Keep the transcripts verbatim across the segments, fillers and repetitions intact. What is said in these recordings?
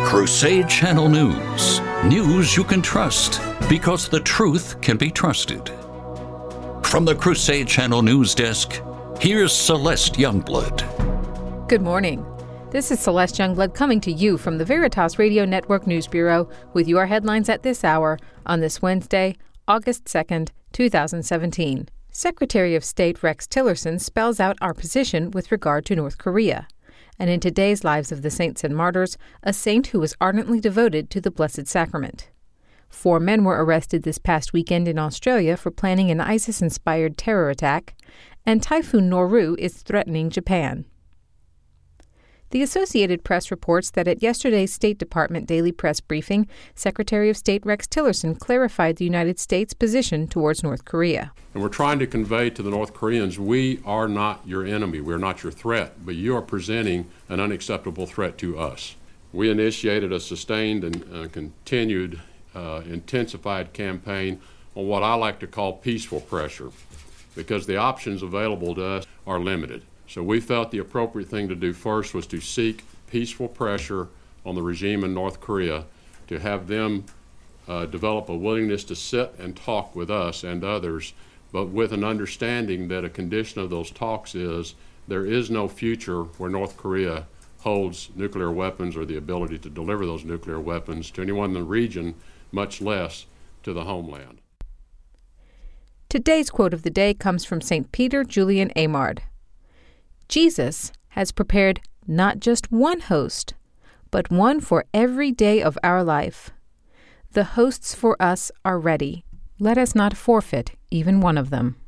Crusade Channel News. News you can trust because the truth can be trusted. From the Crusade Channel News Desk, here's Celeste Youngblood. Good morning. This is Celeste Youngblood coming to you from the Veritas Radio Network News Bureau with your headlines at this hour on this Wednesday, August second, two thousand seventeen. Secretary of State Rex Tillerson spells out our position with regard to North Korea. And in today's Lives of the Saints and Martyrs, a saint who was ardently devoted to the Blessed Sacrament. Four men were arrested this past weekend in Australia for planning an ISIS-inspired terror attack, and Typhoon Noru is threatening Japan. The Associated Press reports that at yesterday's State Department daily press briefing, Secretary of State Rex Tillerson clarified the United States' position towards North Korea. And we're trying to convey to the North Koreans, we are not your enemy, we're not your threat, but you are presenting an unacceptable threat to us. We initiated a sustained and uh, continued uh, intensified campaign on what I like to call peaceful pressure, because the options available to us are limited. So we felt the appropriate thing to do first was to seek peaceful pressure on the regime in North Korea to have them uh, develop a willingness to sit and talk with us and others, but with an understanding that a condition of those talks is there is no future where North Korea holds nuclear weapons or the ability to deliver those nuclear weapons to anyone in the region, much less to the homeland. Today's quote of the day comes from Saint Peter Julian Eymard. Jesus has prepared not just one host, but one for every day of our life. The hosts for us are ready. Let us not forfeit even one of them.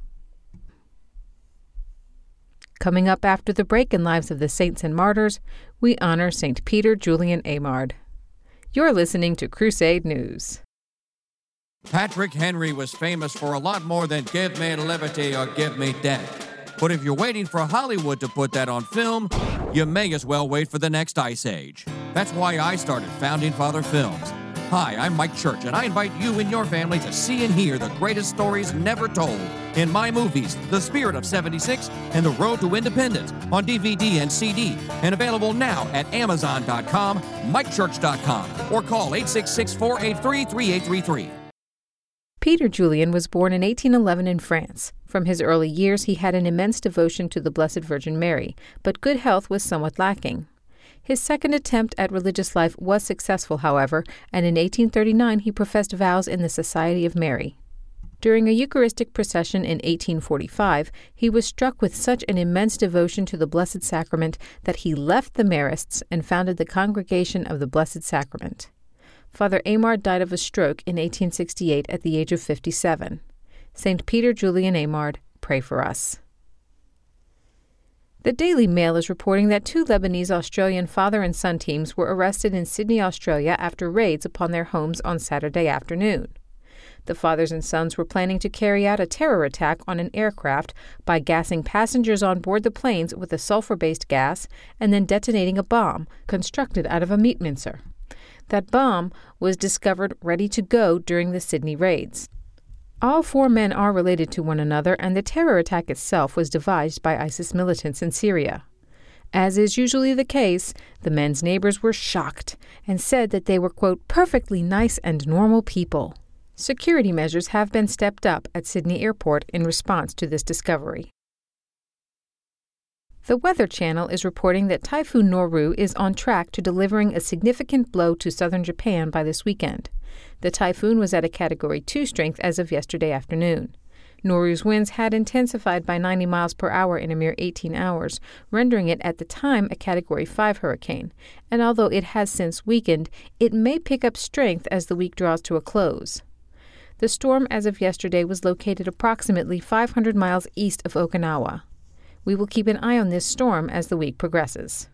Coming up after the break in Lives of the Saints and Martyrs, we honor Saint Peter Julian Eymard. You're listening to Crusade News. Patrick Henry was famous for a lot more than Give Me Liberty or Give Me Death. But if you're waiting for Hollywood to put that on film, you may as well wait for the next Ice Age. That's why I started Founding Father Films. Hi, I'm Mike Church, and I invite you and your family to see and hear the greatest stories never told in my movies, The Spirit of seventy-six and The Road to Independence, on D V D and C D, and available now at amazon dot com, mike church dot com, or call eight six six, four eight three, three eight three three. Peter Julian was born in eighteen eleven in France. From his early years, he had an immense devotion to the Blessed Virgin Mary, but good health was somewhat lacking. His second attempt at religious life was successful, however, and in eighteen thirty-nine he professed vows in the Society of Mary. During a Eucharistic procession in eighteen forty-five, he was struck with such an immense devotion to the Blessed Sacrament that he left the Marists and founded the Congregation of the Blessed Sacrament. Father Eymard died of a stroke in eighteen sixty-eight at the age of fifty-seven. Saint Peter Julian Eymard, pray for us. The Daily Mail is reporting that two Lebanese-Australian father and son teams were arrested in Sydney, Australia after raids upon their homes on Saturday afternoon. The fathers and sons were planning to carry out a terror attack on an aircraft by gassing passengers on board the planes with a sulfur-based gas and then detonating a bomb constructed out of a meat mincer. That bomb was discovered ready to go during the Sydney raids. All four men are related to one another, and the terror attack itself was devised by ISIS militants in Syria. As is usually the case, the men's neighbors were shocked and said that they were, quote, perfectly nice and normal people. Security measures have been stepped up at Sydney Airport in response to this discovery. The Weather Channel is reporting that Typhoon Noru is on track to delivering a significant blow to southern Japan by this weekend. The typhoon was at a Category two strength as of yesterday afternoon. Noru's winds had intensified by ninety miles per hour in a mere eighteen hours, rendering it at the time a Category five hurricane, and although it has since weakened, it may pick up strength as the week draws to a close. The storm as of yesterday was located approximately five hundred miles east of Okinawa. We will keep an eye on this storm as the week progresses.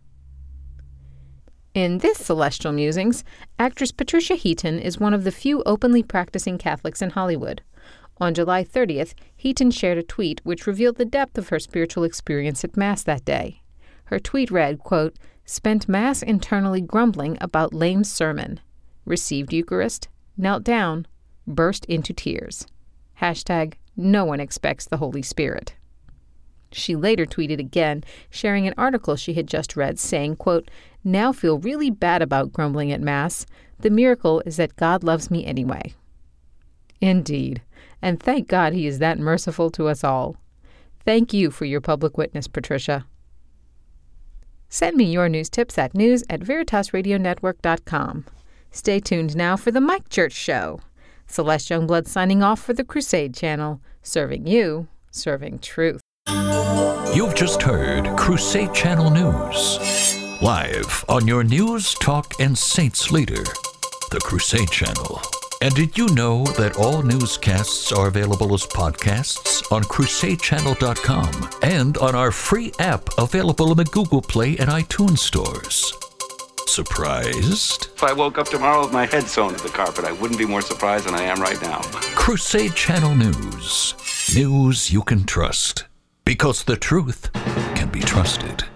In this Celestial Musings, actress Patricia Heaton is one of the few openly practicing Catholics in Hollywood. On July thirtieth, Heaton shared a tweet which revealed the depth of her spiritual experience at Mass that day. Her tweet read, quote, "Spent Mass internally grumbling about lame sermon. Received Eucharist, knelt down, burst into tears. Hashtag no one expects the Holy Spirit." She later tweeted again, sharing an article she had just read, saying, quote, "Now feel really bad about grumbling at Mass. The miracle is that God loves me anyway." Indeed, and thank God he is that merciful to us all. Thank you for your public witness, Patricia. Send me your news tips at news at veritas radio network dot com. Stay tuned now for the Mike Church Show. Celeste Youngblood signing off for the Crusade Channel, serving you, serving truth. You've just heard Crusade Channel News, live on your news, talk, and saints leader, the Crusade Channel. And did you know that all newscasts are available as podcasts on crusade channel dot com and on our free app available in the Google Play and iTunes stores? Surprised? If I woke up tomorrow with my head sewn to the carpet, I wouldn't be more surprised than I am right now. Crusade Channel News. News you can trust. Because the truth can be trusted.